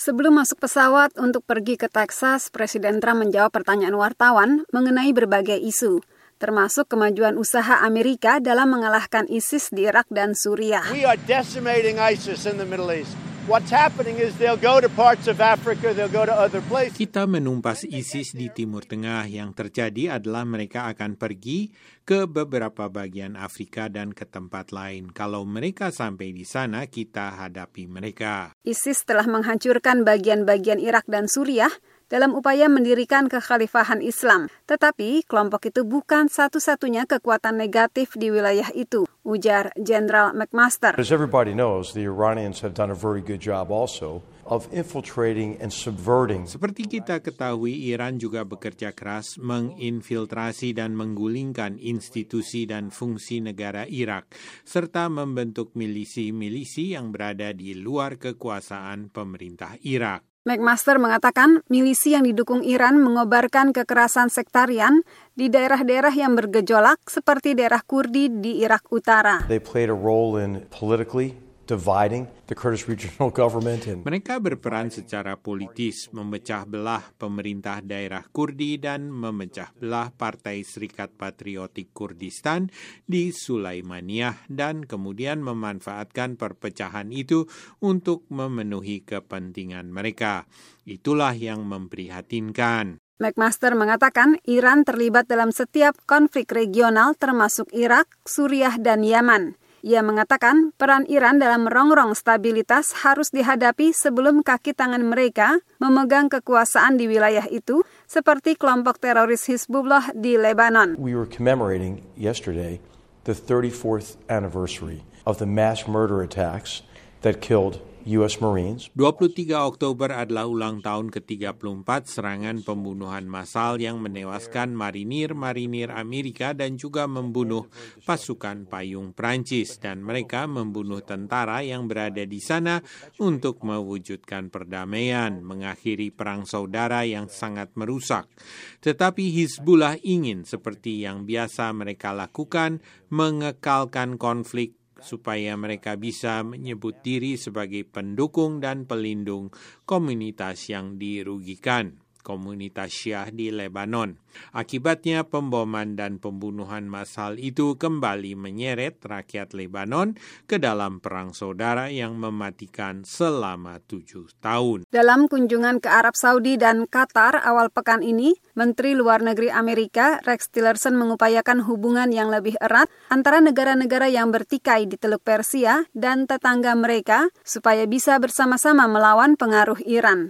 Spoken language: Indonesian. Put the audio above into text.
Sebelum masuk pesawat untuk pergi ke Texas, Presiden Trump menjawab pertanyaan wartawan mengenai berbagai isu, termasuk kemajuan usaha Amerika dalam mengalahkan ISIS di Irak dan Suriah. We are decimating ISIS in the Middle East. What's happening is they'll go to parts of Africa, they'll go to other places. Kita menumpas ISIS di Timur Tengah. Yang terjadi adalah mereka akan pergi ke beberapa bagian Afrika dan ke tempat lain. Kalau mereka sampai di sana, kita hadapi mereka. ISIS telah menghancurkan bagian-bagian Irak dan Suriah dalam upaya mendirikan kekhalifahan Islam. Tetapi kelompok itu bukan satu-satunya kekuatan negatif di wilayah itu, ujar Jenderal McMaster. As everybody knows, the Iranians have done a very good job also of infiltrating and subverting. Seperti kita ketahui, Iran juga bekerja keras menginfiltrasi dan menggulingkan institusi dan fungsi negara Irak, serta membentuk milisi-milisi yang berada di luar kekuasaan pemerintah Irak. McMaster mengatakan milisi yang didukung Iran mengobarkan kekerasan sektarian di daerah-daerah yang bergejolak seperti daerah Kurdi di Irak Utara. They played a role in politically dividing the Kurdish regional government. Mereka berperan secara politis memecah belah pemerintah daerah Kurdi dan memecah belah Partai Serikat Patriotik Kurdistan di Sulaimaniyah dan kemudian memanfaatkan perpecahan itu untuk memenuhi kepentingan mereka. Itulah yang memprihatinkan. McMaster mengatakan Iran terlibat dalam setiap konflik regional termasuk Irak, Suriah, dan Yaman. Ia mengatakan peran Iran dalam merongrong stabilitas harus dihadapi sebelum kaki tangan mereka memegang kekuasaan di wilayah itu, seperti kelompok teroris Hizbullah di Lebanon. We were commemorating yesterday the 34th anniversary of the mass murder attacks that killed U.S. Marines. 23 Oktober adalah ulang tahun ke-34 serangan pembunuhan massal yang menewaskan marinir-marinir Amerika dan juga membunuh pasukan payung Prancis, dan mereka membunuh tentara yang berada di sana untuk mewujudkan perdamaian, mengakhiri perang saudara yang sangat merusak. Tetapi Hizbullah ingin, seperti yang biasa mereka lakukan, mengekalkan konflik supaya mereka bisa menyebut diri sebagai pendukung dan pelindung komunitas yang dirugikan, komunitas Syiah di Lebanon. Akibatnya pemboman dan pembunuhan massal itu kembali menyeret rakyat Lebanon ke dalam perang saudara yang mematikan selama 7 tahun. Dalam kunjungan ke Arab Saudi dan Qatar awal pekan ini, Menteri Luar Negeri Amerika Rex Tillerson mengupayakan hubungan yang lebih erat antara negara-negara yang bertikai di Teluk Persia dan tetangga mereka supaya bisa bersama-sama melawan pengaruh Iran.